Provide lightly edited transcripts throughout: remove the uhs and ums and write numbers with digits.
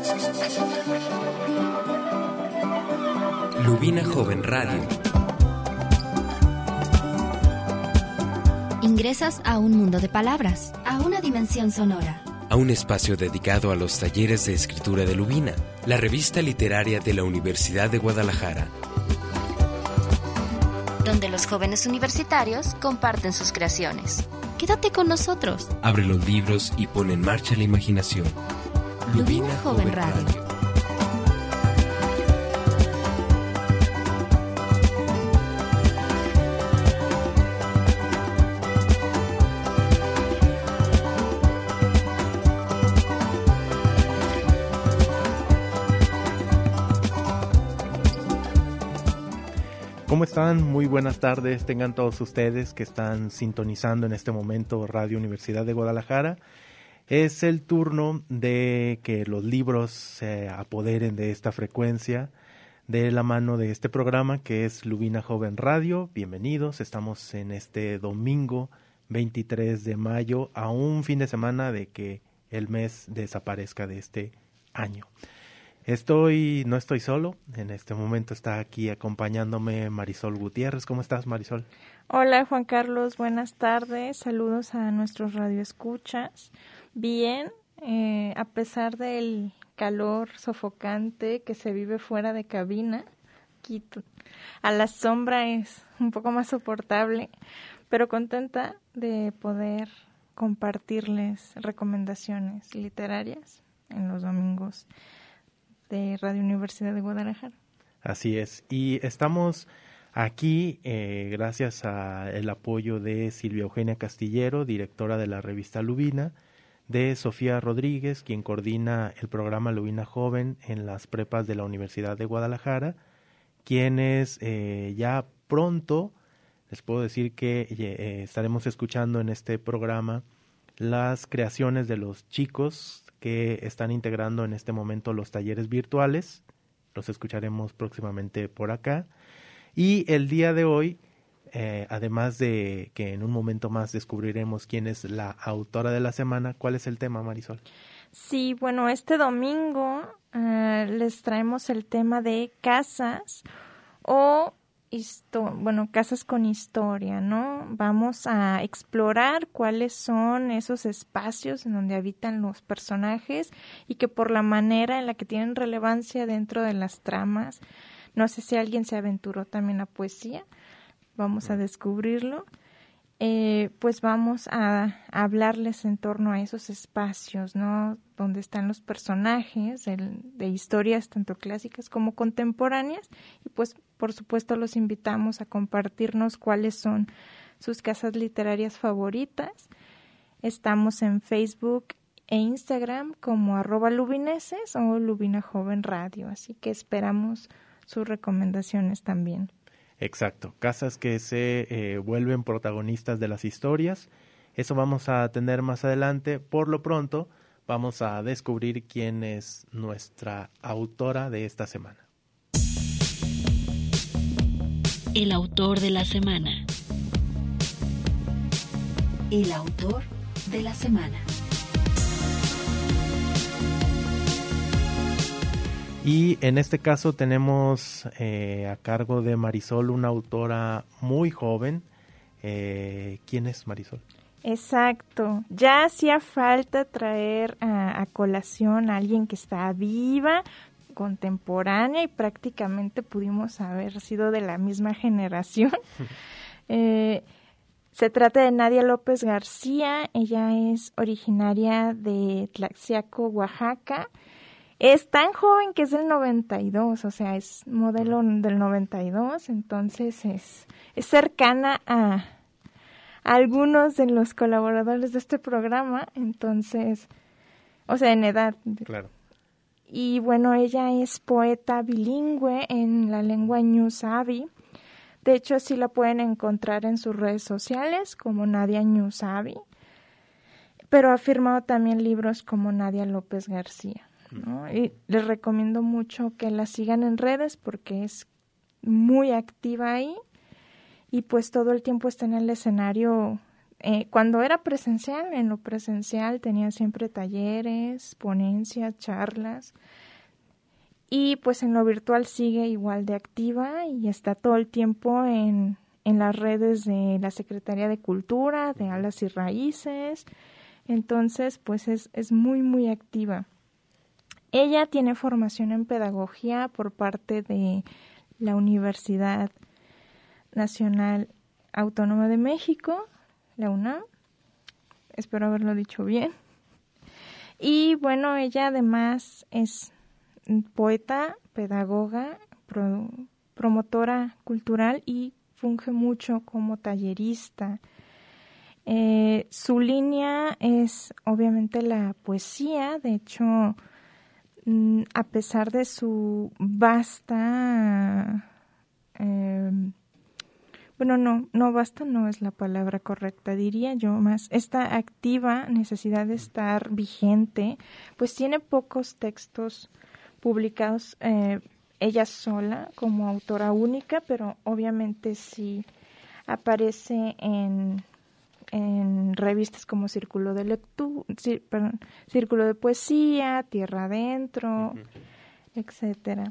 Lubina Joven Radio. Ingresas a un mundo de palabras, a una dimensión sonora. A un espacio dedicado a los talleres de escritura de Lubina, la revista literaria de la Universidad de Guadalajara. Donde los jóvenes universitarios comparten sus creaciones. Quédate con nosotros. Abre los libros y pone en marcha la imaginación. Lubina Joven Radio. ¿Cómo están? Muy buenas tardes, tengan todos ustedes que están sintonizando en este momento Radio Universidad de Guadalajara. Es el turno de que los libros se apoderen de esta frecuencia, de la mano de este programa que es Lubina Joven Radio. Bienvenidos, estamos en este domingo 23 de mayo, a un fin de semana de que el mes desaparezca de este año. No estoy solo, en este momento está aquí acompañándome Marisol Gutiérrez. ¿Cómo estás, Marisol? Hola, Juan Carlos, buenas tardes, saludos a nuestros radioescuchas. Bien, a pesar del calor sofocante que se vive fuera de cabina, aquí a la sombra es un poco más soportable, pero contenta de poder compartirles recomendaciones literarias en los domingos de Radio Universidad de Guadalajara. Así es, y estamos aquí gracias al apoyo de Silvia Eugenia Castillero, directora de la revista Lubina, de Sofía Rodríguez, quien coordina el programa Lubina Joven en las prepas de la Universidad de Guadalajara, quienes ya pronto, les puedo decir que estaremos escuchando en este programa las creaciones de los chicos que están integrando en este momento los talleres virtuales. Los escucharemos próximamente por acá. Y el día de hoy, además de que en un momento más descubriremos quién es la autora de la semana, ¿cuál es el tema, Marisol? Sí, bueno, este domingo les traemos el tema de casas o casas con historia, ¿no? Vamos a explorar cuáles son esos espacios en donde habitan los personajes y que por la manera en la que tienen relevancia dentro de las tramas, no sé si alguien se aventuró también a poesía, vamos a descubrirlo. Pues vamos a hablarles en torno a esos espacios, ¿no? Donde están los personajes de historias tanto clásicas como contemporáneas, y pues por supuesto los invitamos a compartirnos cuáles son sus casas literarias favoritas. Estamos en Facebook e Instagram como @lubineses o Lubina Joven Radio, así que esperamos sus recomendaciones también. Exacto, casas que se vuelven protagonistas de las historias. Eso vamos a tener más adelante. Por lo pronto, vamos a descubrir quién es nuestra autora de esta semana. El autor de la semana. El autor de la semana. Y en este caso tenemos a cargo de Marisol una autora muy joven. ¿Quién es Marisol? Exacto. Ya hacía falta traer a colación a alguien que está viva, contemporánea, y prácticamente pudimos haber sido de la misma generación. Se trata de Nadia López García. Ella es originaria de Tlaxiaco, Oaxaca. Es tan joven que es del 92, o sea, es modelo del 92, entonces es cercana a algunos de los colaboradores de este programa, entonces, o sea, en edad. Claro. Y bueno, ella es poeta bilingüe en la lengua ñusabi. De hecho, así la pueden encontrar en sus redes sociales como Nadia ñusabi, pero ha firmado también libros como Nadia López García, ¿no? Y les recomiendo mucho que la sigan en redes porque es muy activa ahí y pues todo el tiempo está en el escenario cuando era presencial, en lo presencial tenía siempre talleres, ponencias, charlas. Y pues en lo virtual sigue igual de activa y está todo el tiempo en las redes de la Secretaría de Cultura, de Alas y Raíces. Entonces, pues es muy, muy activa. Ella tiene formación en pedagogía por parte de la Universidad Nacional Autónoma de México, la UNAM. Espero haberlo dicho bien. Y bueno, ella además es poeta, pedagoga, promotora cultural y funge mucho como tallerista. Su línea es obviamente la poesía. De hecho, a pesar de su vasta, basta no es la palabra correcta, diría yo más, esta activa necesidad de estar vigente, pues tiene pocos textos publicados ella sola como autora única, pero obviamente sí aparece en revistas como Círculo de Círculo de Poesía, Tierra Adentro, etcétera.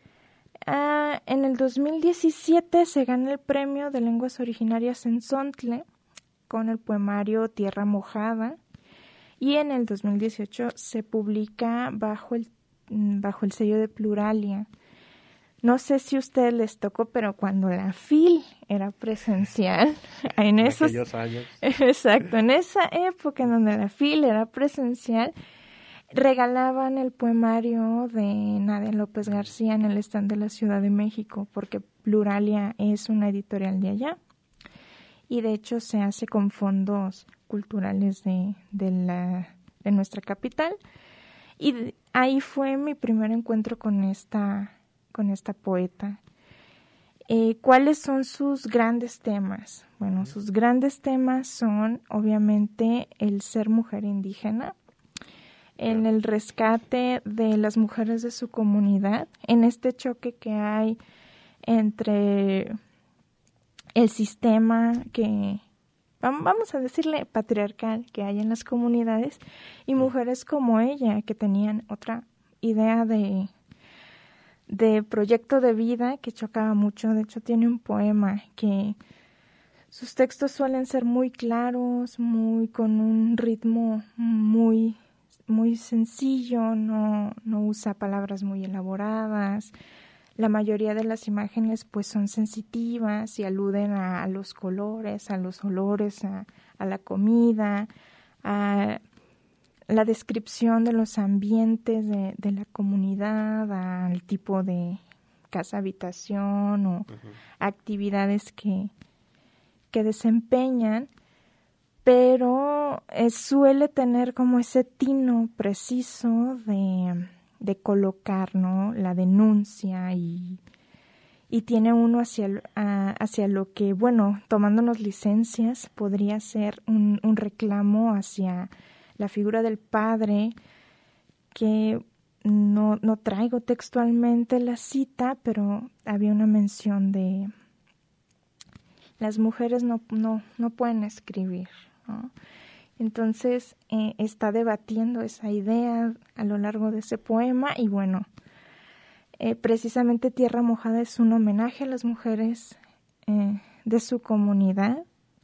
En el 2017 se gana el premio de lenguas originarias en Zontle con el poemario Tierra Mojada, y en el 2018 se publica bajo el sello de Pluralia. No sé si a ustedes les tocó, pero cuando la FIL era presencial, en aquellos años. Exacto, en esa época en donde la FIL era presencial, regalaban el poemario de Nadia López García en el stand de la Ciudad de México, porque Pluralia es una editorial de allá. Y de hecho se hace con fondos culturales de nuestra capital. Y ahí fue mi primer encuentro con esta poeta. ¿Cuáles son sus grandes temas? Bueno, sus grandes temas son obviamente el ser mujer indígena, en el rescate de las mujeres de su comunidad, en este choque que hay entre el sistema que, vamos a decirle patriarcal, que hay en las comunidades, y mujeres como ella que tenían otra idea de proyecto de vida que chocaba mucho. De hecho, tiene un poema que sus textos suelen ser muy claros, con un ritmo muy, muy sencillo, no usa palabras muy elaboradas. La mayoría de las imágenes pues son sensitivas y aluden a los colores, a los olores, a la comida, a la descripción de los ambientes de la comunidad, al tipo de casa-habitación o actividades que desempeñan, pero suele tener como ese tino preciso de colocar, ¿no?, la denuncia y tiene uno hacia lo que, bueno, tomándonos licencias, podría ser un reclamo hacia la figura del padre, que no traigo textualmente la cita, pero había una mención de las mujeres no pueden escribir, ¿no? Entonces está debatiendo esa idea a lo largo de ese poema y bueno, precisamente Tierra Mojada es un homenaje a las mujeres de su comunidad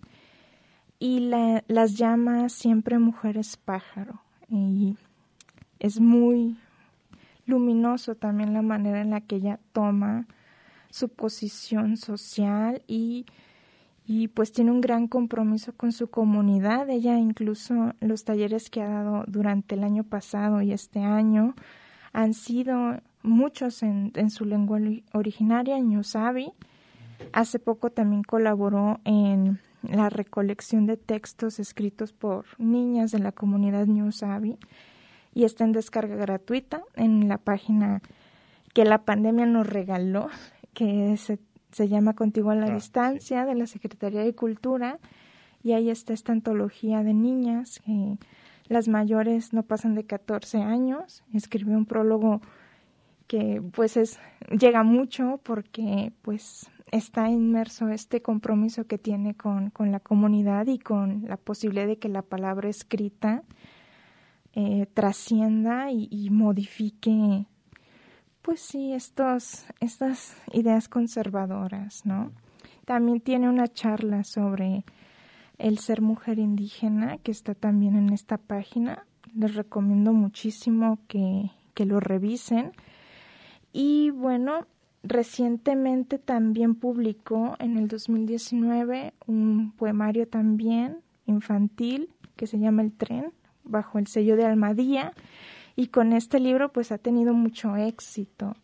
y las llama siempre mujeres pájaro, y es muy luminoso también la manera en la que ella toma su posición social y pues tiene un gran compromiso con su comunidad. Ella incluso los talleres que ha dado durante el año pasado y este año han sido muchos en su lengua originaria, en ñusabi. Hace poco también colaboró en la recolección de textos escritos por niñas de la comunidad ñusabi y está en descarga gratuita en la página que la pandemia nos regaló, que se llama Contigo a la Distancia, sí, de la Secretaría de Cultura, y ahí está esta antología de niñas, que las mayores no pasan de 14 años. Escribió un prólogo que pues llega mucho porque pues está inmerso este compromiso que tiene con la comunidad y con la posibilidad de que la palabra escrita trascienda y modifique, pues sí, estas ideas conservadoras, ¿no? También tiene una charla sobre el ser mujer indígena que está también en esta página. Les recomiendo muchísimo que lo revisen. Y bueno, recientemente también publicó en el 2019 un poemario también infantil que se llama El Tren, bajo el sello de Almadía, y con este libro pues ha tenido mucho éxito.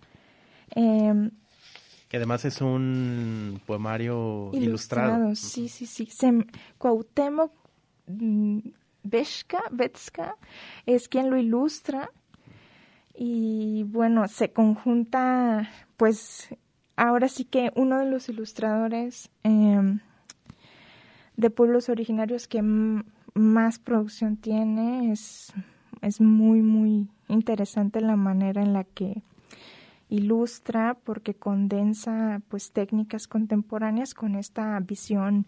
Que además es un poemario ilustrado. Sí. Cuauhtémoc Vetzka es quien lo ilustra. Y bueno, se conjunta, pues ahora sí que uno de los ilustradores de pueblos originarios que más producción tiene. Es muy, muy interesante la manera en la que ilustra, porque condensa pues técnicas contemporáneas con esta visión,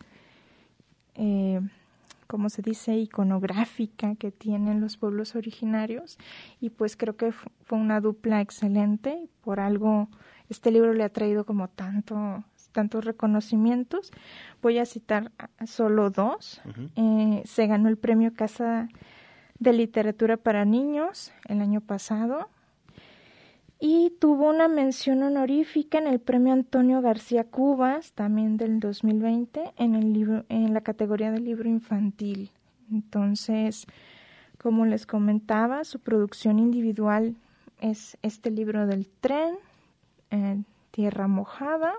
como se dice, iconográfica que tienen los pueblos originarios, y pues creo que fue una dupla excelente. Por algo este libro le ha traído como tantos reconocimientos. Voy a citar solo dos. Uh-huh. Se ganó el premio Casa de Literatura para Niños el año pasado y tuvo una mención honorífica en el premio Antonio García Cubas, también del 2020, en la categoría de libro infantil. Entonces, como les comentaba, su producción individual es este libro del tren, Tierra Mojada,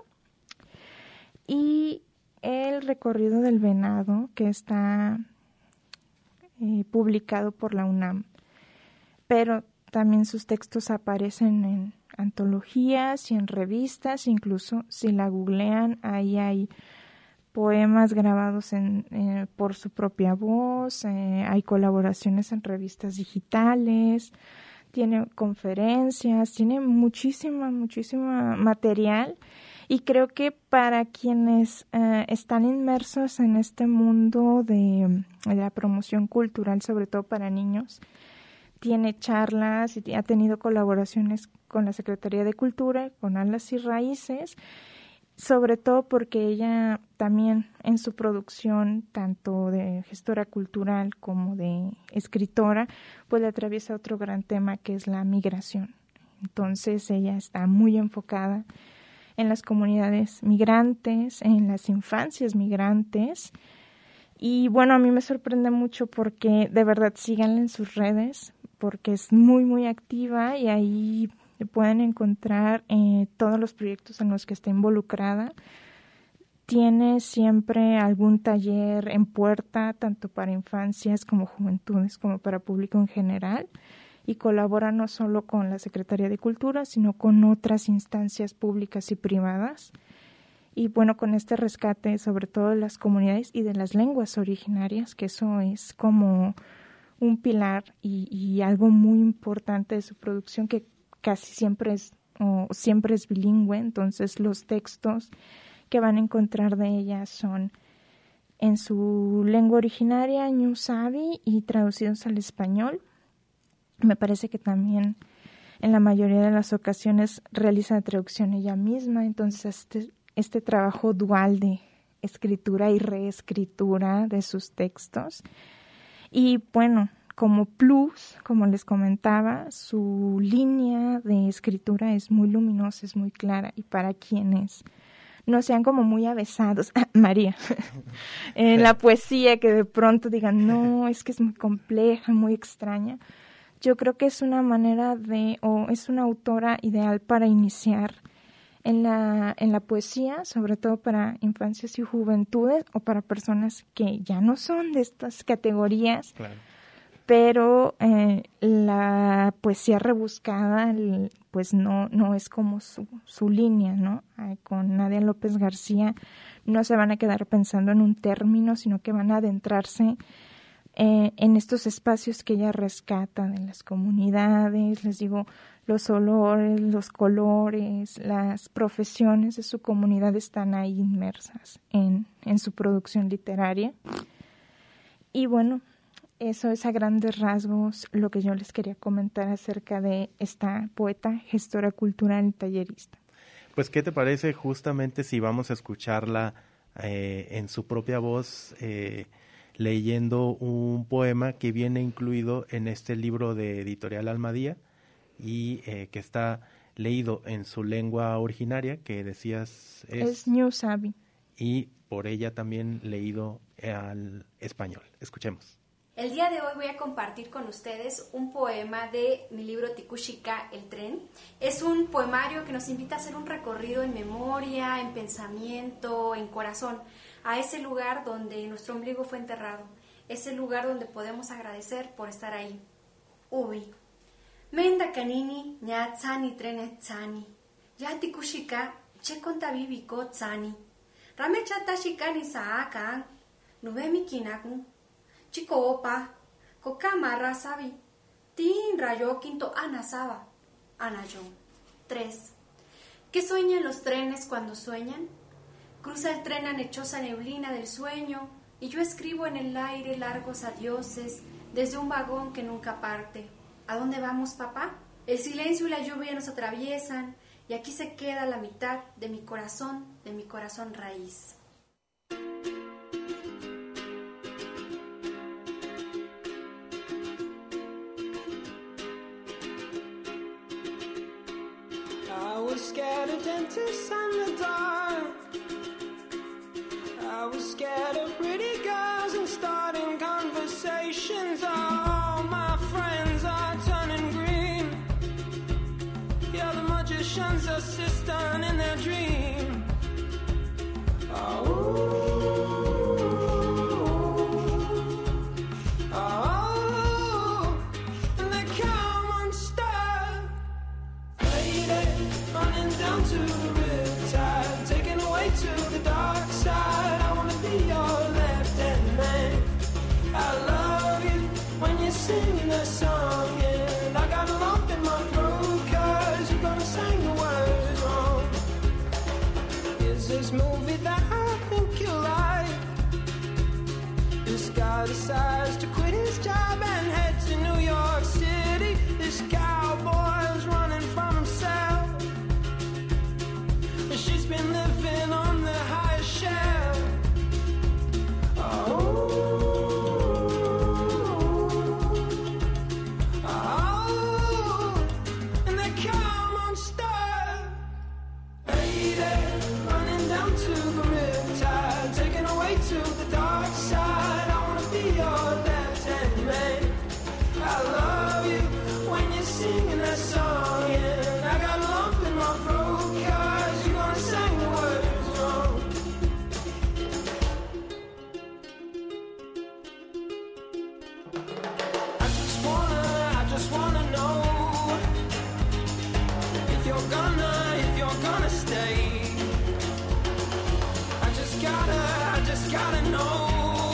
y El recorrido del venado, que está publicado por la UNAM. Pero también sus textos aparecen en antologías y en revistas, incluso si la googlean, ahí hay poemas grabados por su propia voz, hay colaboraciones en revistas digitales, tiene conferencias, tiene muchísima material, y creo que para quienes están inmersos en este mundo de la promoción cultural, sobre todo para niños, tiene charlas y ha tenido colaboraciones con la Secretaría de Cultura, con Alas y Raíces, sobre todo porque ella también en su producción, tanto de gestora cultural como de escritora, pues le atraviesa otro gran tema que es la migración. Entonces ella está muy enfocada en las comunidades migrantes, en las infancias migrantes. Y bueno, a mí me sorprende mucho porque de verdad síganla en sus redes, porque es muy, muy activa, y ahí pueden encontrar todos los proyectos en los que está involucrada. Tiene siempre algún taller en puerta, tanto para infancias como juventudes, como para público en general, y colabora no solo con la Secretaría de Cultura, sino con otras instancias públicas y privadas. Y bueno, con este rescate sobre todo de las comunidades y de las lenguas originarias, que eso es como un pilar y algo muy importante de su producción, que casi siempre es bilingüe. Entonces los textos que van a encontrar de ella son en su lengua originaria, Ñu Sabi, y traducidos al español. Me parece que también en la mayoría de las ocasiones realiza la traducción ella misma. Entonces este trabajo dual de escritura y reescritura de sus textos. Y bueno, como plus, como les comentaba, su línea de escritura es muy luminosa, es muy clara, y para quienes no sean como muy avesados, María, en la poesía, que de pronto digan, no, es que es muy compleja, muy extraña, yo creo que es una manera es una autora ideal para iniciar en la poesía, sobre todo para infancias y juventudes, o para personas que ya no son de estas categorías. Claro. Pero la poesía rebuscada pues no es como su línea, ¿no? Con Nadia López García no se van a quedar pensando en un término, sino que van a adentrarse en estos espacios que ella rescata de las comunidades. Les digo, los olores, los colores, las profesiones de su comunidad están ahí inmersas en su producción literaria. Y bueno, eso es a grandes rasgos lo que yo les quería comentar acerca de esta poeta, gestora cultural y tallerista. Pues, ¿qué te parece justamente si vamos a escucharla en su propia voz, leyendo un poema que viene incluido en este libro de Editorial Almadía y que está leído en su lengua originaria, que decías es Ñusabi, y por ella también leído al español? Escuchemos. El día de hoy voy a compartir con ustedes un poema de mi libro Tikushika, El Tren. Es un poemario que nos invita a hacer un recorrido en memoria, en pensamiento, en corazón, a ese lugar donde nuestro ombligo fue enterrado, ese lugar donde podemos agradecer por estar ahí. Ubi. Menda kanini nya tsani trene tsani. Ya Tikushika che kontabibiko tsani. Rame chata shikani saakan. Nubemi kinakun. Chico opa, kokama rasabi, tin rayo quinto anasaba, anayon. 3. ¿Qué sueñan los trenes cuando sueñan? Cruza el tren anechosa neblina del sueño y yo escribo en el aire largos adioses desde un vagón que nunca parte. ¿A dónde vamos, papá? El silencio y la lluvia nos atraviesan y aquí se queda la mitad de mi corazón raíz. I was scared of dentists and the dark. I was scared of pretty girls and starting conversations. All my friends are turning green. Yeah, the magician's assistant in their dream. Down to the riptide, taken away to the dark side. I wanna be your left-hand man. I love you when you're singing that song, and I got a lump in my throat 'cause you're gonna sing the words wrong. Is this movie that I think you like? This guy decides to quit his job and head to New York City. This cowboy's running from himself. She's been living on the highest shelf. And they come on star. Lady, running down to the riptide, taken away to the dark side. I wanna be your left-hand man. I love you when you're singing that song, and I got a lump in my throat 'cause you're gonna sing the words wrong. I just wanna know if you're gonna stay. I just gotta know.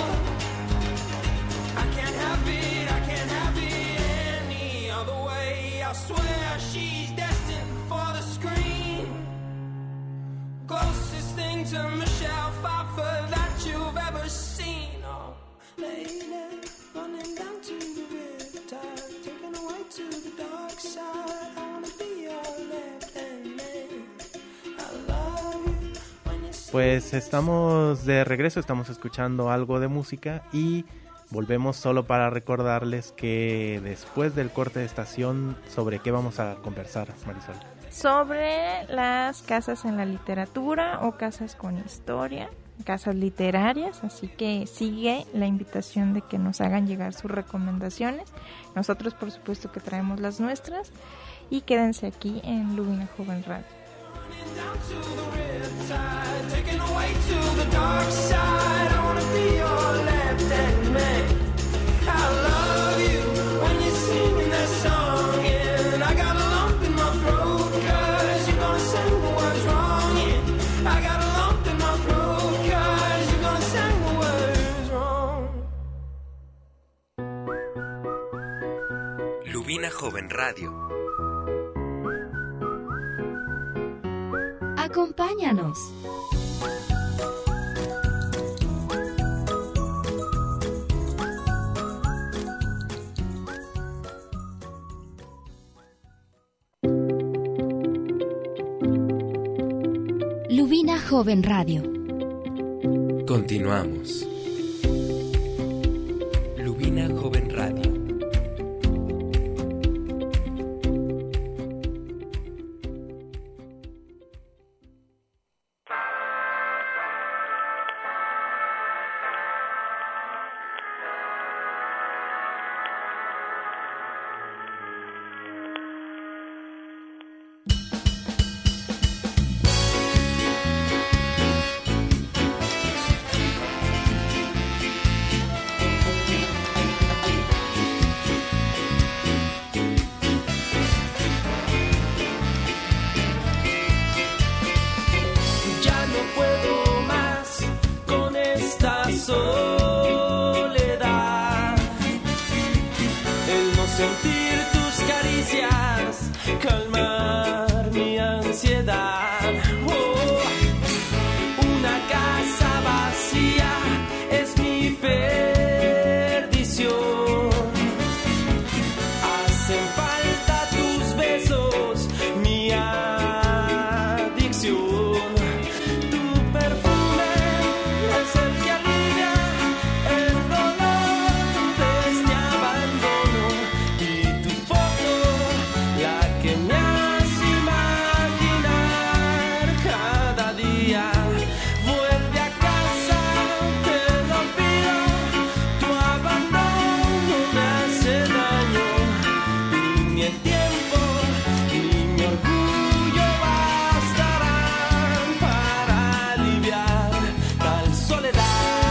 I can't have it any other way. I swear she's destined for the screen. Closest thing to Michelle Pfeiffer that you've ever seen. Oh, lady, running down to the riptide, taken away to the dark side. I wanna be your left-hand man. I love you when you see. Pues estamos de regreso, estamos escuchando algo de música y volvemos solo para recordarles que después del corte de estación, ¿sobre qué vamos a conversar, Marisol? Sobre las casas en la literatura o casas con historia, casas literarias, así que sigue la invitación de que nos hagan llegar sus recomendaciones. Nosotros, por supuesto, que traemos las nuestras y quédense aquí en Lubina Joven Radio. Lubina Joven Radio. Acompáñanos. Lubina Joven Radio. Continuamos. Lubina Joven Radio. Sentir tus caricias, calmar mi ansiedad. Oh, una casa vacía es mi perdición. Hacen falta tus besos, mi adicción. Tu perfume es el que alivia el dolor de este abandono. Que me hace imaginar cada día. Vuelve a casa, te lo pido. Tu abandono me hace daño. Ni el tiempo ni mi orgullo bastarán para aliviar tal soledad.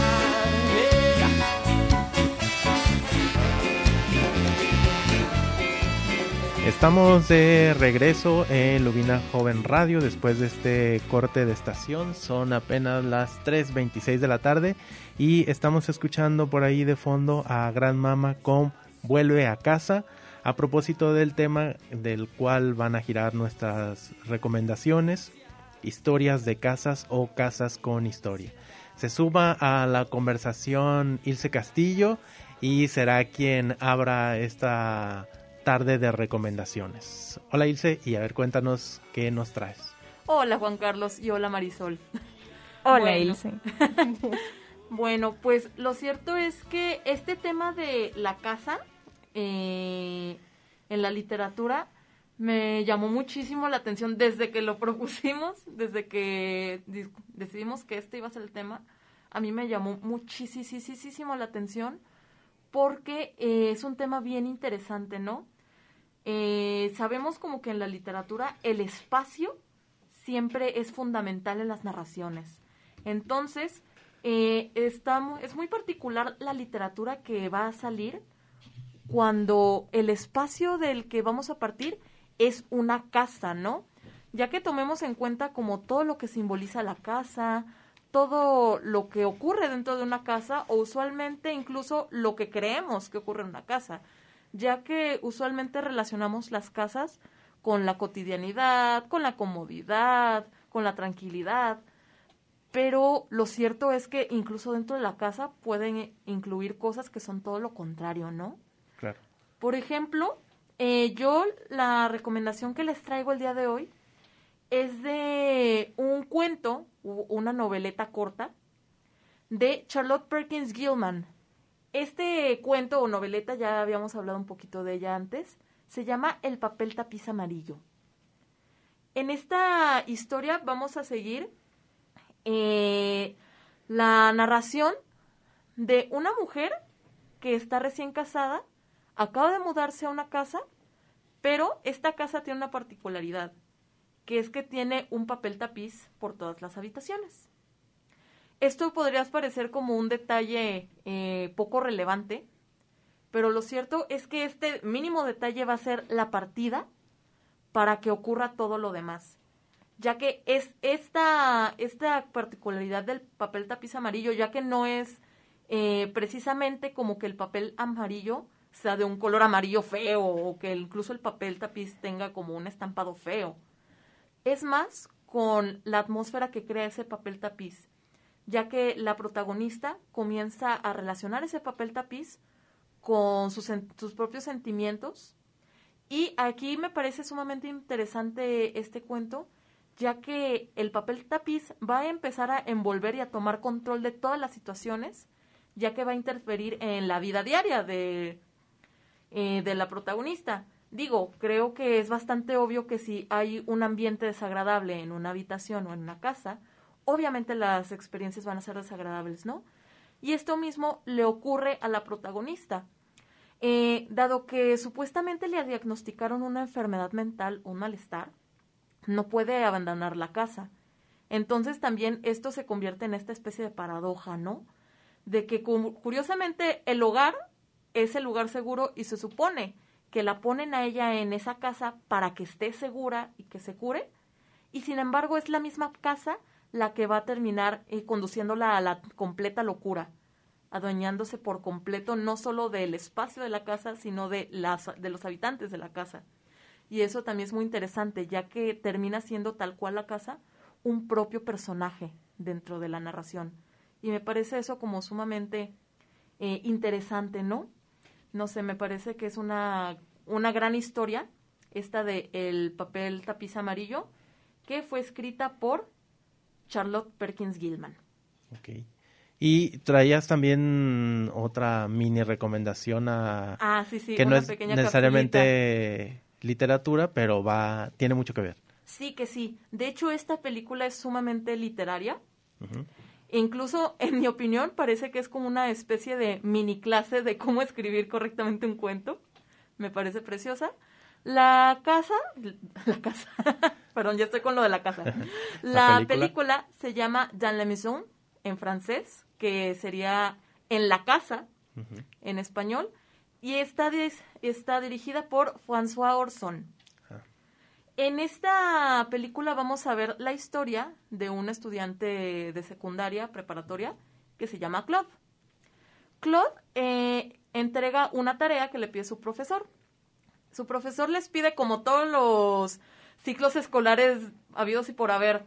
Estamos de regreso en Lubina Joven Radio después de este corte de estación. Son apenas las 3:26 de la tarde y estamos escuchando por ahí de fondo a Gran Mama con Vuelve a Casa, a propósito del tema del cual van a girar nuestras recomendaciones, historias de casas o casas con historia. Se suma a la conversación Ilse Castillo y será quien abra esta tarde de recomendaciones. Hola Ilse, y a ver, cuéntanos qué nos traes. Hola Juan Carlos y hola Marisol. Hola Ilse. Bueno, pues lo cierto es que este tema de la casa en la literatura me llamó muchísimo la atención desde que lo propusimos, desde que decidimos que este iba a ser el tema. A mí me llamó muchísimo la atención porque es un tema bien interesante, ¿no? Sabemos como que en la literatura el espacio siempre es fundamental en las narraciones. Entonces, es muy particular la literatura que va a salir cuando el espacio del que vamos a partir es una casa, ¿no? Ya que tomemos en cuenta como todo lo que simboliza la casa, todo lo que ocurre dentro de una casa o usualmente incluso lo que creemos que ocurre en una casa, ya que usualmente relacionamos las casas con la cotidianidad, con la comodidad, con la tranquilidad, pero lo cierto es que incluso dentro de la casa pueden incluir cosas que son todo lo contrario, ¿no? Claro. Por ejemplo, yo la recomendación que les traigo el día de hoy es de un cuento, una noveleta corta, de Charlotte Perkins Gilman. Este cuento o noveleta, ya habíamos hablado un poquito de ella antes, se llama El papel tapiz amarillo. En esta historia vamos a seguir la narración de una mujer que está recién casada, acaba de mudarse a una casa, pero esta casa tiene una particularidad, que es que tiene un papel tapiz por todas las habitaciones. Esto podría parecer como un detalle poco relevante, pero lo cierto es que este mínimo detalle va a ser la partida para que ocurra todo lo demás, ya que es esta particularidad del papel tapiz amarillo, ya que no es precisamente como que el papel amarillo sea de un color amarillo feo o que incluso el papel tapiz tenga como un estampado feo. Es más con la atmósfera que crea ese papel tapiz, ya que la protagonista comienza a relacionar ese papel tapiz con sus propios sentimientos. Y aquí me parece sumamente interesante este cuento, ya que el papel tapiz va a empezar a envolver y a tomar control de todas las situaciones, ya que va a interferir en la vida diaria de la protagonista. Digo, creo que es bastante obvio que si hay un ambiente desagradable en una habitación o en una casa, obviamente las experiencias van a ser desagradables, ¿no? Y esto mismo le ocurre a la protagonista. Dado que supuestamente le diagnosticaron una enfermedad mental, un malestar, no puede abandonar la casa. Entonces también esto se convierte en esta especie de paradoja, ¿no? De que curiosamente el hogar es el lugar seguro y se supone que la ponen a ella en esa casa para que esté segura y que se cure, y sin embargo es la misma casa la que va a terminar conduciéndola a la completa locura, adueñándose por completo no solo del espacio de la casa, sino de los habitantes de la casa. Y eso también es muy interesante, ya que termina siendo tal cual la casa un propio personaje dentro de la narración. Y me parece eso como sumamente interesante, ¿no? No sé, me parece que es una gran historia, esta de El papel tapiz amarillo, que fue escrita por Charlotte Perkins Gilman. Ok. Y traías también otra mini recomendación sí, que no una es pequeña necesariamente literatura, pero tiene mucho que ver. Sí, que sí. De hecho, esta película es sumamente literaria. Uh-huh. Incluso, en mi opinión, parece que es como una especie de mini clase de cómo escribir correctamente un cuento. Me parece preciosa. La casa, perdón, ya estoy con lo de la casa. La película se llama Dans la maison, en francés, que sería En la casa, uh-huh, en español, y está dirigida por François Ozon. En esta película vamos a ver la historia de un estudiante de secundaria preparatoria que se llama Claude. Claude entrega una tarea que le pide su profesor. Su profesor les pide, como todos los ciclos escolares habidos y por haber,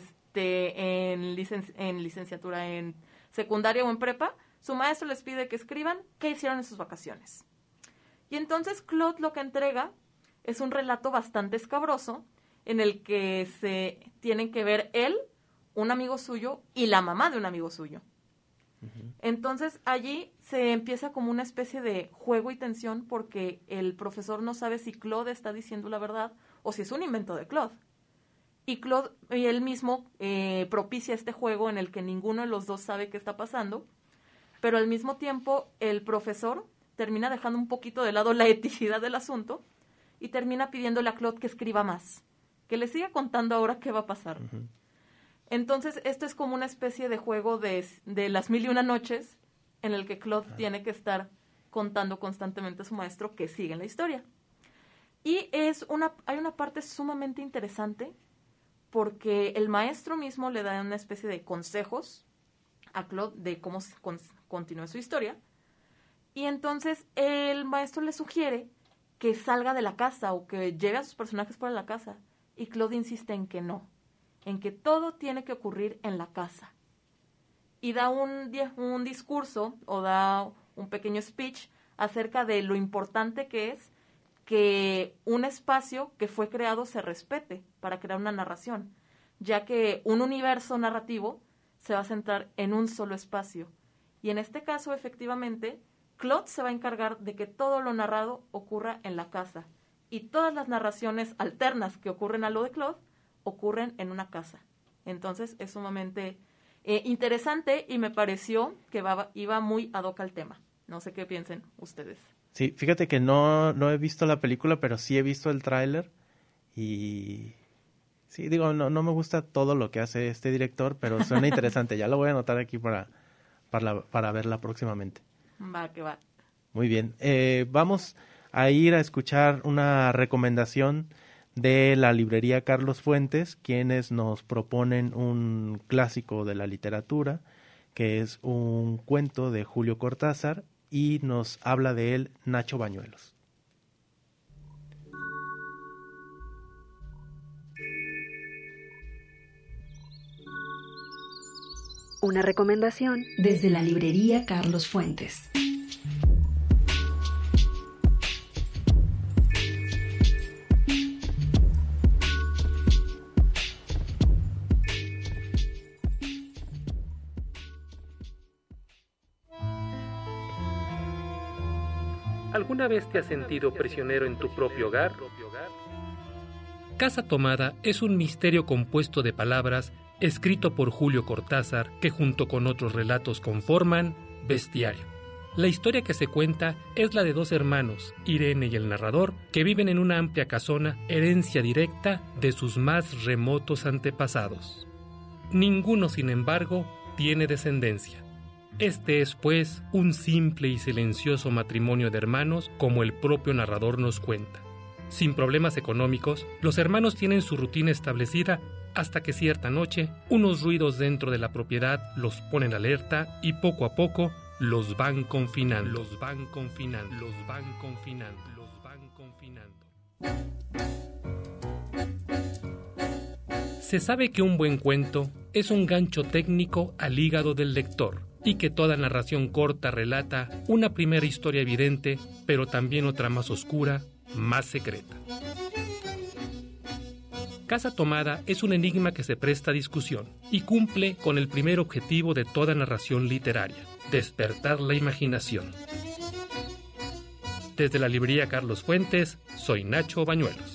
en licenciatura, en secundaria o en prepa, su maestro les pide que escriban qué hicieron en sus vacaciones. Y entonces Claude lo que entrega es un relato bastante escabroso en el que se tienen que ver él, un amigo suyo y la mamá de un amigo suyo. Uh-huh. Entonces allí se empieza como una especie de juego y tensión porque el profesor no sabe si Claude está diciendo la verdad o si es un invento de Claude. Y Claude y él mismo propicia este juego en el que ninguno de los dos sabe qué está pasando, pero al mismo tiempo el profesor termina dejando un poquito de lado la eticidad del asunto y termina pidiéndole a Claude que escriba más, que le siga contando ahora qué va a pasar. Uh-huh. Entonces, esto es como una especie de juego de las 1001 noches en el que Claude tiene que estar contando constantemente a su maestro que sigue en la historia. Y hay una parte sumamente interesante porque el maestro mismo le da una especie de consejos a Claude de cómo continúe su historia. Y entonces el maestro le sugiere que salga de la casa o que lleve a sus personajes fuera de la casa. Y Claude insiste en que no, en que todo tiene que ocurrir en la casa. Y da un discurso o da un pequeño speech acerca de lo importante que es que un espacio que fue creado se respete para crear una narración, ya que un universo narrativo se va a centrar en un solo espacio. Y en este caso, efectivamente, Claude se va a encargar de que todo lo narrado ocurra en la casa. Y todas las narraciones alternas que ocurren a lo de Claude ocurren en una casa. Entonces es sumamente interesante y me pareció que iba muy ad hoc al tema. No sé qué piensen ustedes. Sí, fíjate que no he visto la película, pero sí he visto el tráiler y sí, digo, no me gusta todo lo que hace este director, pero suena interesante. Ya lo voy a anotar aquí para verla próximamente. Va, que va. Muy bien. Vamos a ir a escuchar una recomendación de la librería Carlos Fuentes, quienes nos proponen un clásico de la literatura, que es un cuento de Julio Cortázar, y nos habla de él Nacho Bañuelos. Una recomendación desde la librería Carlos Fuentes. ¿Alguna vez te has sentido prisionero en tu propio hogar? Casa Tomada es un misterio compuesto de palabras escrito por Julio Cortázar que junto con otros relatos conforman Bestiario. La historia que se cuenta es la de dos hermanos, Irene y el narrador, que viven en una amplia casona, herencia directa de sus más remotos antepasados. Ninguno, sin embargo, tiene descendencia. Este es, pues, un simple y silencioso matrimonio de hermanos, como el propio narrador nos cuenta. Sin problemas económicos, los hermanos tienen su rutina establecida hasta que cierta noche, unos ruidos dentro de la propiedad los ponen alerta y poco a poco los van confinando, los van confinando, los van confinando, los van confinando. Se sabe que un buen cuento es un gancho técnico al hígado del lector y que toda narración corta relata una primera historia evidente, pero también otra más oscura, más secreta. Casa Tomada es un enigma que se presta a discusión y cumple con el primer objetivo de toda narración literaria: despertar la imaginación. Desde la librería Carlos Fuentes, soy Nacho Bañuelos.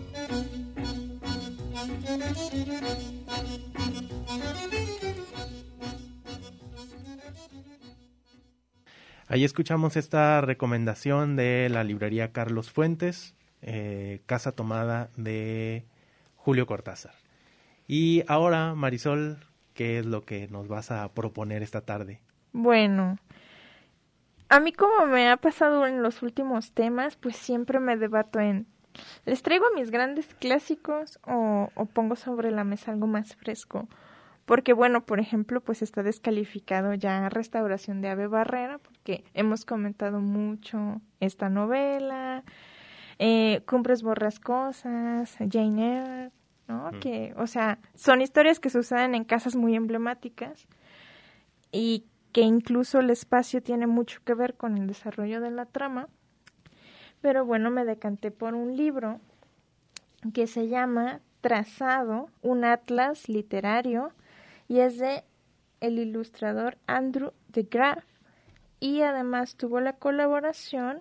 Ahí escuchamos esta recomendación de la librería Carlos Fuentes, Casa Tomada de Julio Cortázar. Y ahora, Marisol, ¿qué es lo que nos vas a proponer esta tarde? Bueno, a mí como me ha pasado en los últimos temas, pues siempre me debato en, ¿les traigo mis grandes clásicos o pongo sobre la mesa algo más fresco? Porque bueno, por ejemplo, pues está descalificado ya Restauración de Ave Barrera, porque hemos comentado mucho esta novela, Cumbres Borrascosas, Jane Eyre, ¿no? Que, o sea, son historias que suceden en casas muy emblemáticas y que incluso el espacio tiene mucho que ver con el desarrollo de la trama. Pero bueno, me decanté por un libro que se llama Trazado, un atlas literario, y es de el ilustrador Andrew de Graaf, y además tuvo la colaboración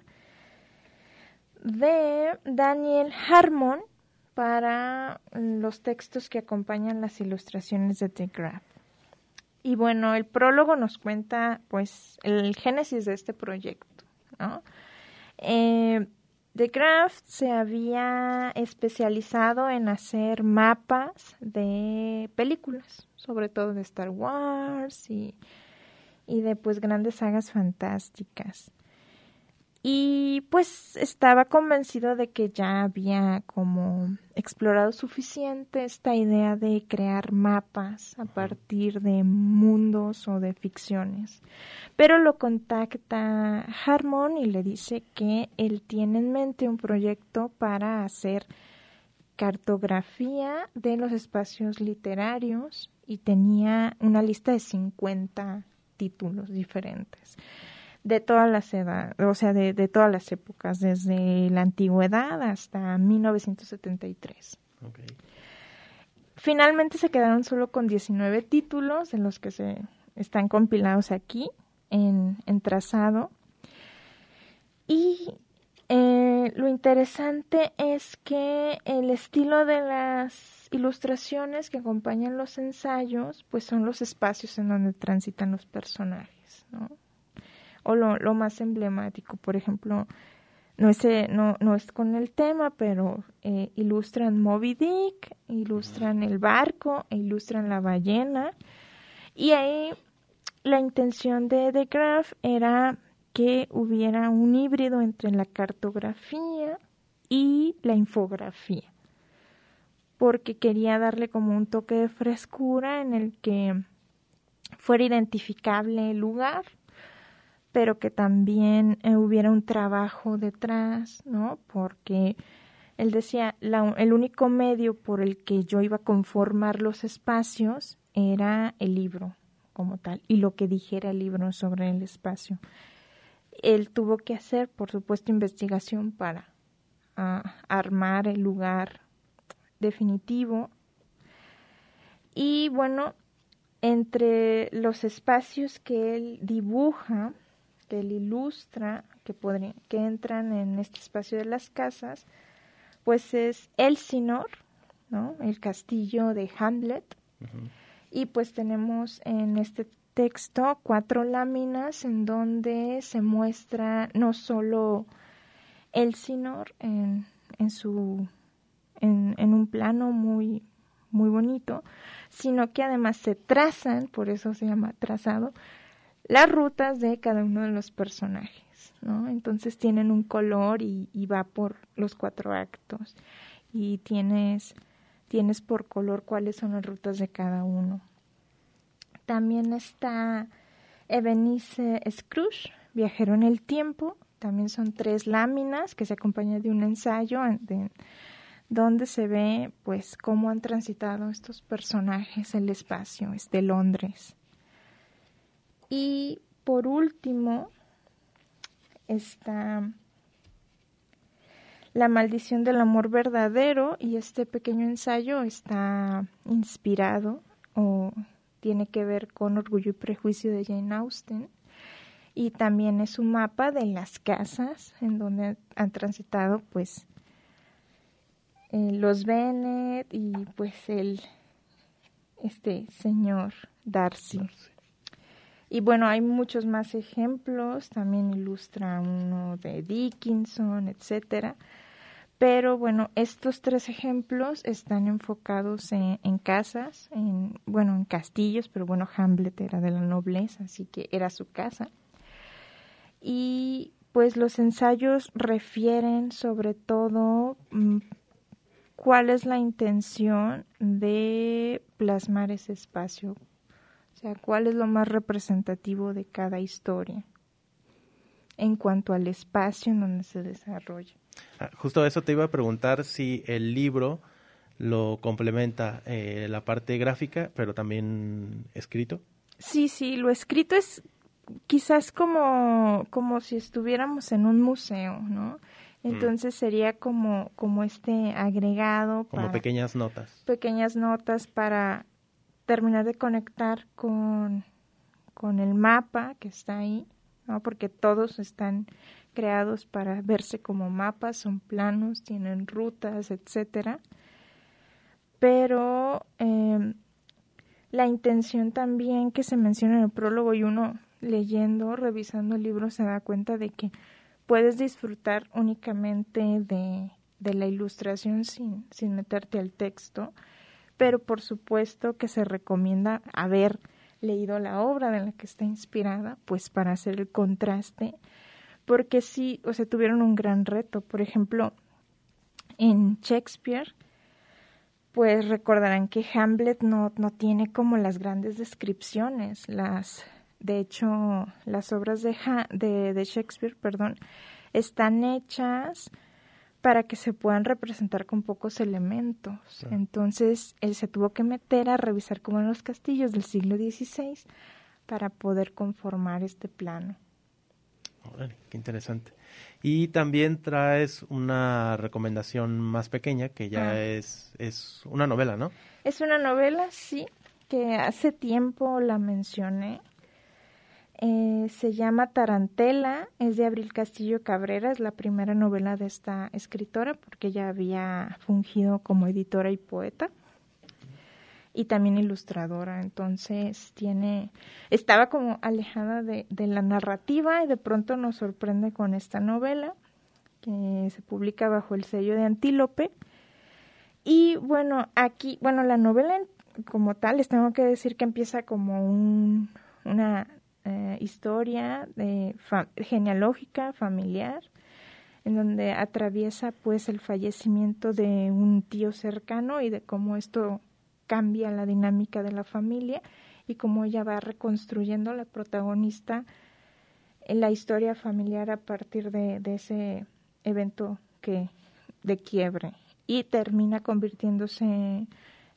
de Daniel Harmon para los textos que acompañan las ilustraciones de de Graaf. Y bueno, el prólogo nos cuenta pues el génesis de este proyecto, ¿no? De Graaf se había especializado en hacer mapas de películas, sobre todo de Star Wars y de pues grandes sagas fantásticas. Y pues estaba convencido de que ya había como explorado suficiente esta idea de crear mapas a partir de mundos o de ficciones. Pero lo contacta Harmon y le dice que él tiene en mente un proyecto para hacer cartografía de los espacios literarios y tenía una lista de 50 títulos diferentes. De todas las edades, o sea, de todas las épocas, desde la antigüedad hasta 1973. Okay. Finalmente se quedaron solo con 19 títulos, de los que se están compilados aquí en Trazado. Y lo interesante es que el estilo de las ilustraciones que acompañan los ensayos, pues son los espacios en donde transitan los personajes, ¿no? O lo más emblemático, por ejemplo, no es con el tema, pero ilustran Moby Dick, ilustran el barco, ilustran la ballena, y ahí la intención de de Graaf era que hubiera un híbrido entre la cartografía y la infografía, porque quería darle como un toque de frescura en el que fuera identificable el lugar, pero que también hubiera un trabajo detrás, ¿no? Porque él decía, el único medio por el que yo iba a conformar los espacios era el libro, como tal y lo que dijera el libro sobre el espacio. Él tuvo que hacer, por supuesto, investigación para armar el lugar definitivo. Y bueno, entre los espacios que él dibuja, que él ilustra, que entran en este espacio de las casas, pues es Elsinore, ¿no? El castillo de Hamlet. Uh-huh. Y pues tenemos en este texto 4 láminas en donde se muestra no solo Elsinore en un plano muy, muy bonito, sino que además se trazan, por eso se llama trazado, las rutas de cada uno de los personajes, ¿no? Entonces tienen un color y va por los 4 actos y tienes por color cuáles son las rutas de cada uno. También está Ebenezer Scrooge, Viajero en el Tiempo. También son 3 láminas que se acompañan de un ensayo donde se ve pues cómo han transitado estos personajes el espacio de Londres. Y por último está La maldición del amor verdadero, y este pequeño ensayo está inspirado o tiene que ver con Orgullo y Prejuicio de Jane Austen, y también es un mapa de las casas en donde han transitado pues los Bennet y pues este señor Darcy. Y bueno, hay muchos más ejemplos, también ilustra uno de Dickinson, etcétera. Pero bueno, estos 3 ejemplos están enfocados en casas, en castillos, pero bueno, Hamlet era de la nobleza, así que era su casa. Y pues los ensayos refieren sobre todo cuál es la intención de plasmar ese espacio. O sea, cuál es lo más representativo de cada historia en cuanto al espacio en donde se desarrolla. Justo eso te iba a preguntar, si el libro lo complementa la parte gráfica, pero también escrito. Sí, lo escrito es quizás como si estuviéramos en un museo, ¿no? Entonces sería como este agregado. Como pequeñas notas. Pequeñas notas para terminar de conectar con el mapa que está ahí, ¿no? Porque todos están creados para verse como mapas, son planos, tienen rutas, etcétera. Pero la intención también que se menciona en el prólogo, y uno leyendo, revisando el libro, se da cuenta de que puedes disfrutar únicamente de la ilustración sin meterte al texto, pero por supuesto que se recomienda haber leído la obra de la que está inspirada, pues para hacer el contraste, porque sí, o sea, tuvieron un gran reto. Por ejemplo, en Shakespeare, pues recordarán que Hamlet no tiene como las grandes descripciones. De hecho, las obras de Shakespeare, están hechas para que se puedan representar con pocos elementos. Sí. Entonces, él se tuvo que meter a revisar como en los castillos del siglo XVI para poder conformar este plano. Órale, qué interesante. Y también traes una recomendación más pequeña, que ya es una novela, ¿no? Es una novela, sí, que hace tiempo la mencioné. Se llama Tarantela, es de Abril Castillo Cabrera, es la primera novela de esta escritora, porque ella había fungido como editora y poeta y también ilustradora. Entonces estaba como alejada de la narrativa, y de pronto nos sorprende con esta novela que se publica bajo el sello de Antílope. Y bueno, la novela como tal, les tengo que decir que empieza como una historia genealógica, familiar, en donde atraviesa pues el fallecimiento de un tío cercano y de cómo esto cambia la dinámica de la familia y cómo ella va reconstruyendo, la protagonista, en la historia familiar a partir de ese evento de quiebre, y termina convirtiéndose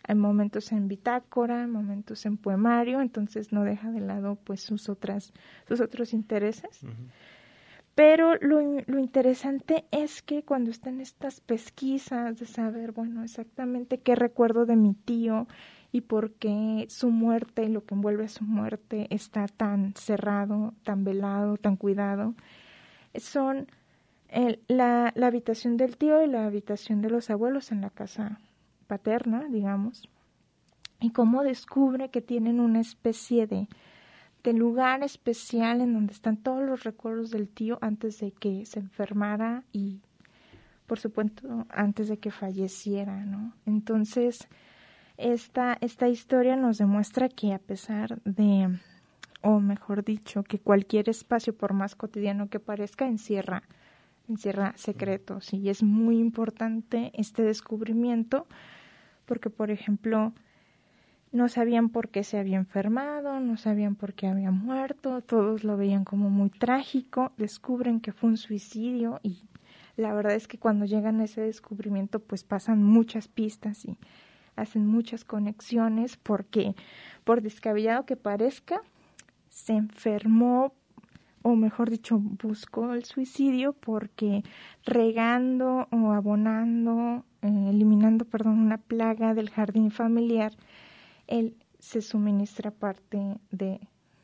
Hay momentos en bitácora, momentos en poemario, entonces no deja de lado pues sus otros intereses. Uh-huh. Pero lo interesante es que cuando están estas pesquisas de saber, bueno, exactamente qué recuerdo de mi tío y por qué su muerte y lo que envuelve a su muerte está tan cerrado, tan velado, tan cuidado, son la habitación del tío y la habitación de los abuelos en la casa paterna, digamos, y cómo descubre que tienen una especie de lugar especial en donde están todos los recuerdos del tío antes de que se enfermara y, por supuesto, antes de que falleciera, ¿no? Entonces, esta historia nos demuestra que a pesar de, o mejor dicho, que cualquier espacio, por más cotidiano que parezca, encierra secretos, y es muy importante este descubrimiento porque, por ejemplo, no sabían por qué se había enfermado, no sabían por qué había muerto, todos lo veían como muy trágico, descubren que fue un suicidio y la verdad es que cuando llegan a ese descubrimiento pues pasan muchas pistas y hacen muchas conexiones porque, por descabellado que parezca, se enfermó, o mejor dicho, buscó el suicidio porque regando o abonando, eliminando una plaga del jardín familiar, él se suministra parte de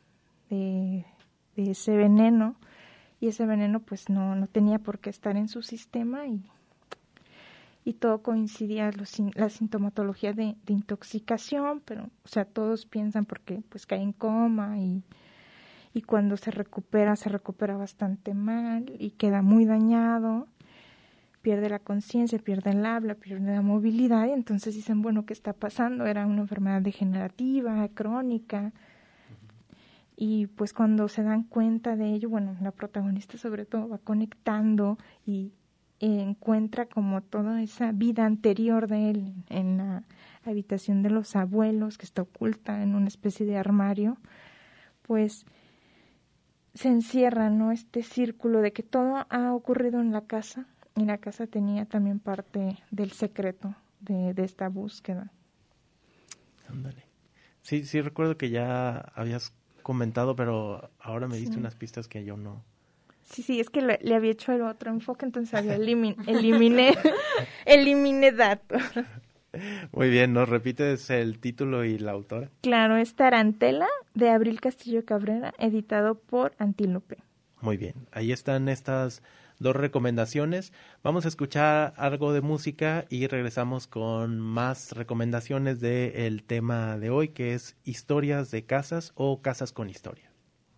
ese veneno y ese veneno pues no tenía por qué estar en su sistema y todo coincidía, la sintomatología de intoxicación, pero o sea todos piensan porque pues cae en coma y cuando se recupera bastante mal y queda muy dañado, pierde la conciencia, pierde el habla, pierde la movilidad, y entonces dicen, bueno, ¿qué está pasando? Era una enfermedad degenerativa, crónica, y pues cuando se dan cuenta de ello, bueno, la protagonista sobre todo va conectando y encuentra como toda esa vida anterior de él en la habitación de los abuelos, que está oculta en una especie de armario, pues se encierra, ¿no?, este círculo de que todo ha ocurrido en la casa, y la casa tenía también parte del secreto de esta búsqueda. Ándale. Sí, recuerdo que ya habías comentado, pero ahora me diste unas pistas que yo no. Sí, es que le había hecho el otro enfoque, entonces había eliminé datos. Muy bien, ¿nos repites el título y la autora? Claro, es Tarantela, de Abril Castillo Cabrera, editado por Antílope. Muy bien, ahí están estas 2 recomendaciones. Vamos a escuchar algo de música y regresamos con más recomendaciones del tema de hoy, que es historias de casas o casas con historia.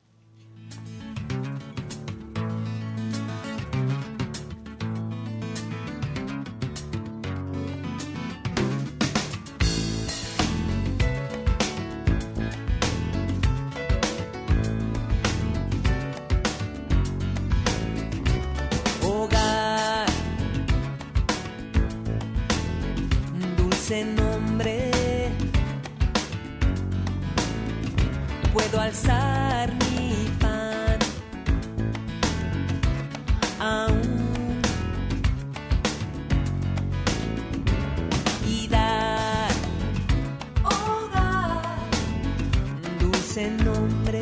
Nombre, puedo alzar mi pan aún y dar hogar, dulce nombre,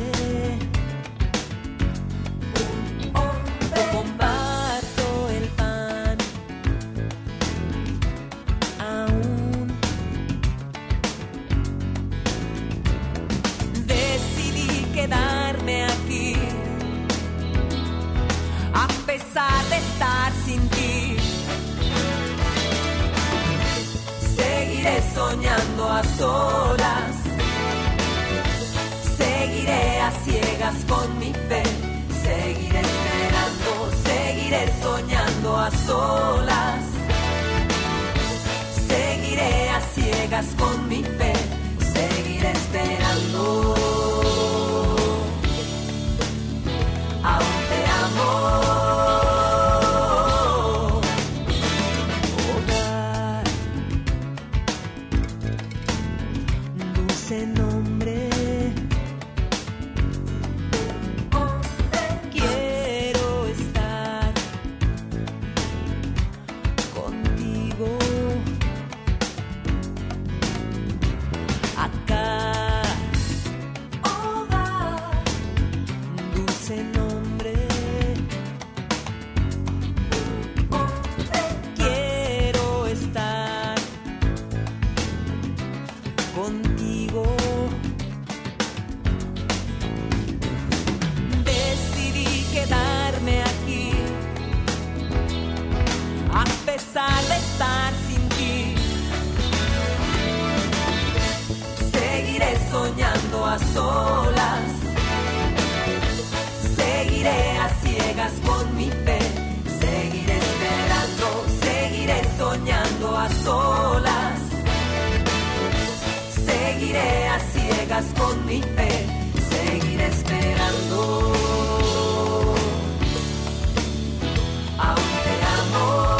comparto el pan aún. Quedarme aquí, a pesar de estar sin ti. Seguiré soñando a solas, seguiré a ciegas con mi fe, seguiré esperando, seguiré soñando a solas, seguiré a ciegas con mi fe, seguiré esperando. Aún te amo, hogar, dulce nombre, quiero estar contigo. contigo. Decidí quedarme aquí, a pesar de estar sin ti. Seguiré soñando a solas, seguiré a ciegas con mi fe, seguiré esperando, seguiré soñando a solas, seguiré a ciegas con mi fe, seguiré esperando. Aún te amo.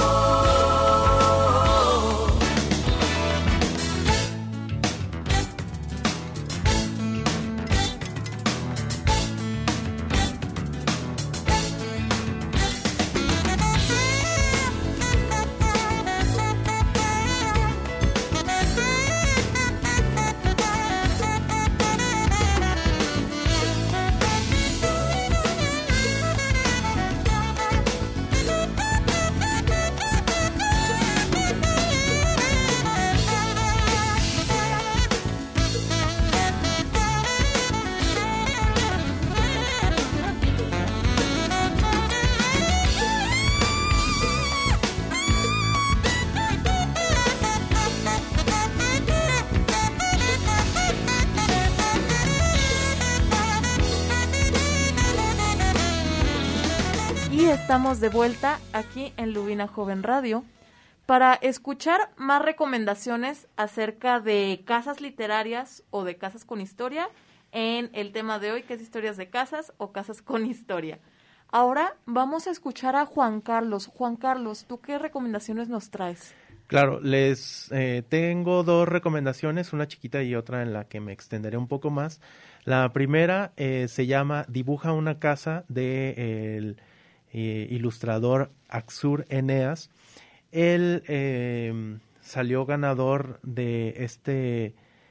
Estamos de vuelta aquí en Lubina Joven Radio para escuchar más recomendaciones acerca de casas literarias o de casas con historia en el tema de hoy, que es historias de casas o casas con historia. Ahora vamos a escuchar a Juan Carlos. Juan Carlos, ¿tú qué recomendaciones nos traes? Claro, les tengo dos recomendaciones, una chiquita y otra en la que me extenderé un poco más. La primera se llama Dibuja una casa de el ilustrador Axur Eneas. Él salió ganador de este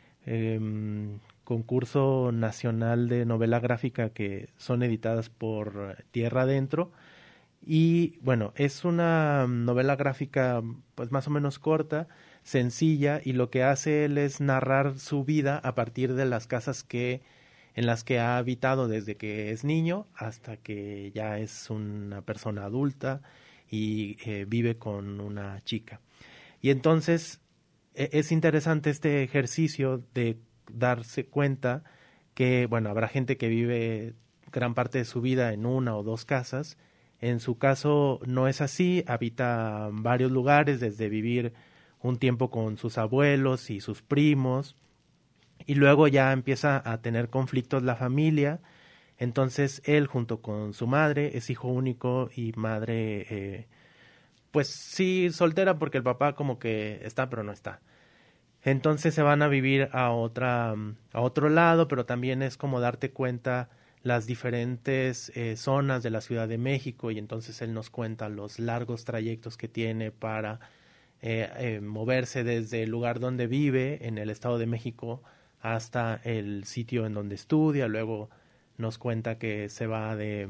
concurso nacional de novela gráfica que son editadas por Tierra Adentro. Y bueno, es una novela gráfica pues más o menos corta, sencilla, y lo que hace él es narrar su vida a partir de las casas en las que ha habitado desde que es niño hasta que ya es una persona adulta y vive con una chica. Y entonces es interesante este ejercicio de darse cuenta que, bueno, habrá gente que vive gran parte de su vida en una o dos casas. En su caso no es así, habita varios lugares, desde vivir un tiempo con sus abuelos y sus primos, y luego ya empieza a tener conflictos la familia. Entonces él, junto con su madre, es hijo único y madre, pues sí, soltera, porque el papá como que está pero no está. Entonces se van a vivir a otro lado, pero también es como darte cuenta las diferentes zonas de la Ciudad de México, y entonces él nos cuenta los largos trayectos que tiene para moverse desde el lugar donde vive en el Estado de México hasta el sitio en donde estudia. Luego nos cuenta que se va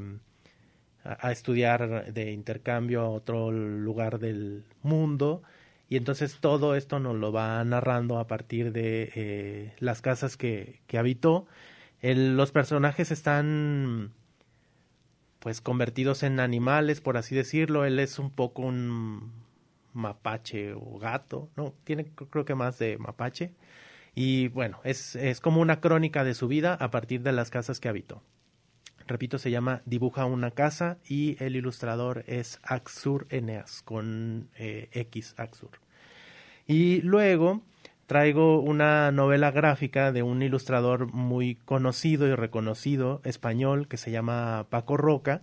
a estudiar de intercambio a otro lugar del mundo, y entonces todo esto nos lo va narrando a partir de las casas que habitó. Los personajes están pues convertidos en animales, por así decirlo. Él es un poco un mapache o gato, no, tiene creo que más de mapache. Y bueno, es como una crónica de su vida a partir de las casas que habitó. Repito, se llama Dibuja una casa y el ilustrador es Axur Eneas, con X, Axur. Y luego traigo una novela gráfica de un ilustrador muy conocido y reconocido español que se llama Paco Roca.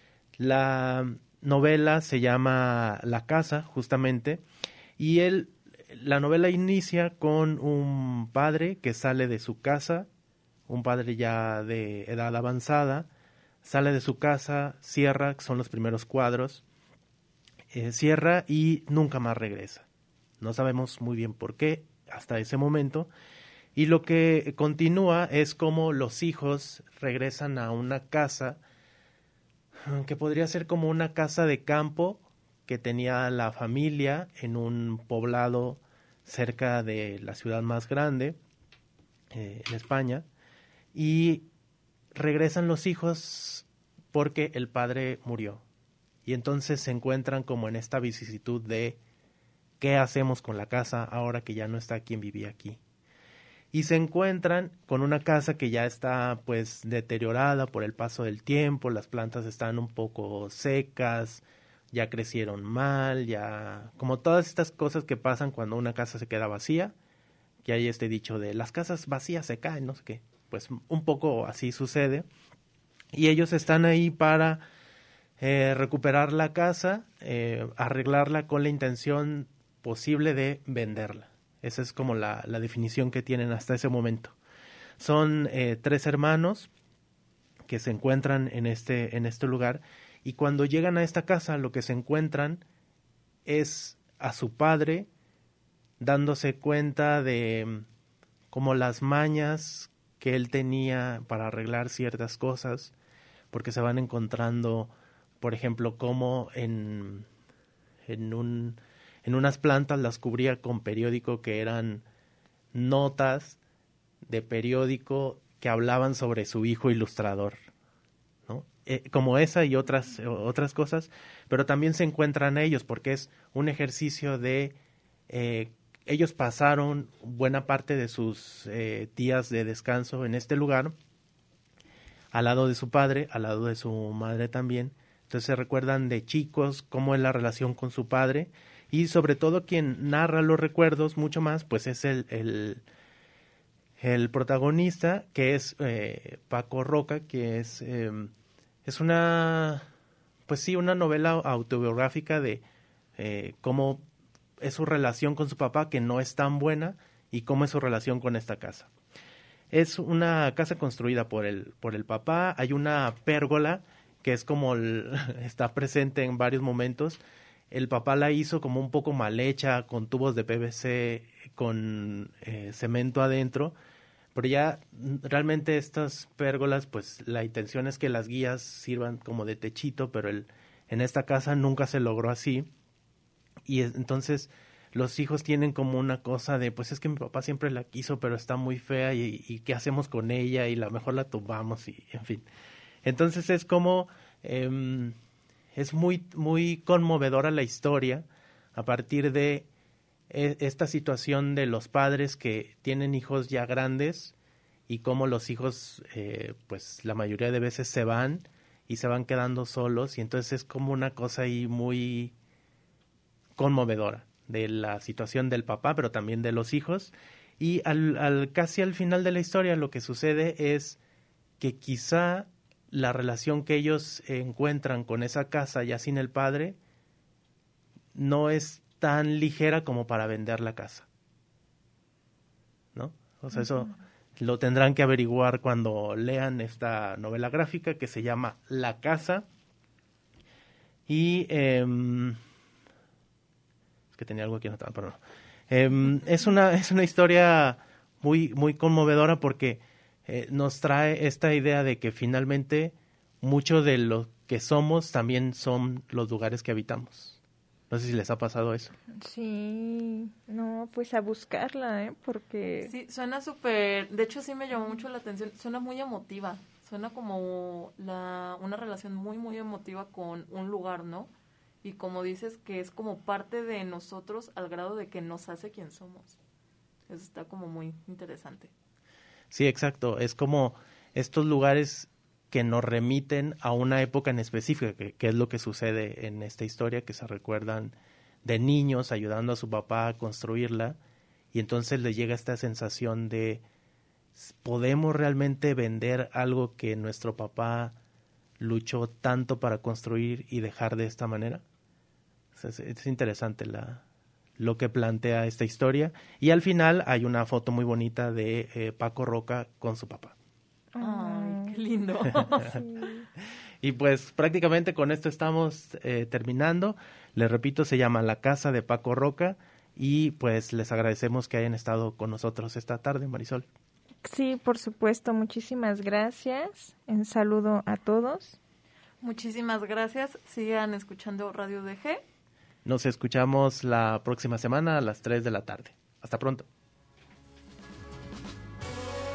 La novela se llama La Casa, justamente, y la novela inicia con un padre que sale de su casa, un padre ya de edad avanzada, sale de su casa, cierra, que son los primeros cuadros, cierra y nunca más regresa. No sabemos muy bien por qué hasta ese momento, y lo que continúa es cómo los hijos regresan a una casa que podría ser como una casa de campo que tenía la familia en un poblado cerca de la ciudad más grande, en España, y regresan los hijos porque el padre murió. Y entonces se encuentran como en esta vicisitud de ¿qué hacemos con la casa ahora que ya no está quien vivía aquí? Y se encuentran con una casa que ya está pues deteriorada por el paso del tiempo, las plantas están un poco secas, ya crecieron mal, ya como todas estas cosas que pasan cuando una casa se queda vacía, que hay este dicho de las casas vacías se caen, no sé qué, pues un poco así sucede. Y ellos están ahí para recuperar la casa, arreglarla con la intención posible de venderla. Esa es como la definición que tienen hasta ese momento. Son 3 hermanos que se encuentran en este lugar, y cuando llegan a esta casa lo que se encuentran es a su padre dándose cuenta de como las mañas que él tenía para arreglar ciertas cosas, porque se van encontrando, por ejemplo, como en unas plantas las cubría con periódico que eran notas de periódico que hablaban sobre su hijo ilustrador, ¿no? Como esa y otras cosas, pero también se encuentran ellos porque es un ejercicio de ellos pasaron buena parte de sus días de descanso en este lugar, al lado de su padre, al lado de su madre también. Entonces se recuerdan de chicos cómo es la relación con su padre, y sobre todo quien narra los recuerdos mucho más pues es el protagonista, que es Paco Roca, que es una pues sí, una novela autobiográfica de cómo es su relación con su papá, que no es tan buena, y cómo es su relación con esta casa. Es una casa construida por el papá. Hay una pérgola que es como está presente en varios momentos. El papá la hizo como un poco mal hecha, con tubos de PVC, con cemento adentro, pero ya realmente estas pérgolas, pues la intención es que las guías sirvan como de techito, pero en esta casa nunca se logró así, y entonces los hijos tienen como una cosa de, pues es que mi papá siempre la quiso, pero está muy fea, y ¿qué hacemos con ella? Y la mejor la tumbamos, y en fin. Entonces es como es muy, muy conmovedora la historia a partir de esta situación de los padres que tienen hijos ya grandes, y cómo los hijos pues la mayoría de veces se van y se van quedando solos, y entonces es como una cosa ahí muy conmovedora de la situación del papá, pero también de los hijos. Y casi al final de la historia lo que sucede es que quizá la relación que ellos encuentran con esa casa ya sin el padre no es tan ligera como para vender la casa, ¿no? O sea, eso lo tendrán que averiguar cuando lean esta novela gráfica que se llama La Casa. Y es que tenía algo aquí anotado, pero no. Es una historia muy, muy conmovedora porque nos trae esta idea de que finalmente mucho de lo que somos también son los lugares que habitamos. No sé si les ha pasado eso. Sí, no, pues a buscarla, porque... Sí, suena súper... De hecho, sí me llamó mucho la atención. Suena muy emotiva. Suena como una relación muy, muy emotiva con un lugar, ¿no? Y como dices, que es como parte de nosotros al grado de que nos hace quien somos. Eso está como muy interesante. Sí, exacto. Es como estos lugares que nos remiten a una época en específica, que es lo que sucede en esta historia, que se recuerdan de niños ayudando a su papá a construirla, y entonces le llega esta sensación de ¿podemos realmente vender algo que nuestro papá luchó tanto para construir y dejar de esta manera? Es interesante lo que plantea esta historia, y al final hay una foto muy bonita de Paco Roca con su papá. Ay, qué lindo. Sí. Y pues prácticamente con esto estamos terminando. Les repito, se llama La Casa de Paco Roca, y pues les agradecemos que hayan estado con nosotros esta tarde, Marisol. Sí, por supuesto, muchísimas gracias. Un saludo a todos. Muchísimas gracias. Sigan escuchando Radio DG. Nos escuchamos la próxima semana a las 3 de la tarde. Hasta pronto.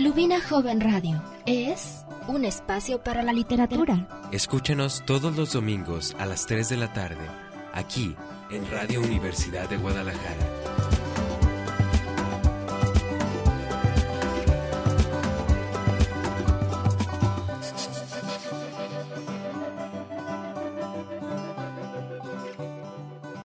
Lubina Joven Radio es un espacio para la literatura. Escúchanos todos los domingos a las 3 de la tarde, aquí en Radio Universidad de Guadalajara.